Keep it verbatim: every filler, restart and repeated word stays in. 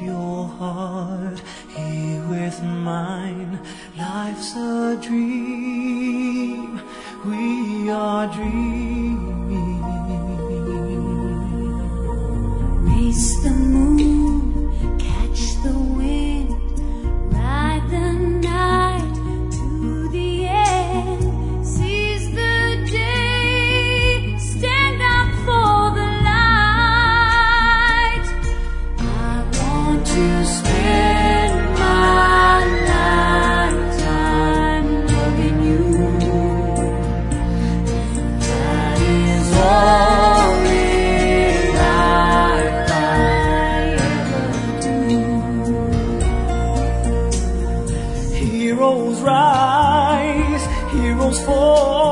your heart here with mine. Life's a dream, we are dreaming. Race the moon, catch the wind, ride the night to the end, seize the day, stand up for the light. I want to spend my lifetime loving you. That is all in life I ever do. Heroes rise, heroes fall.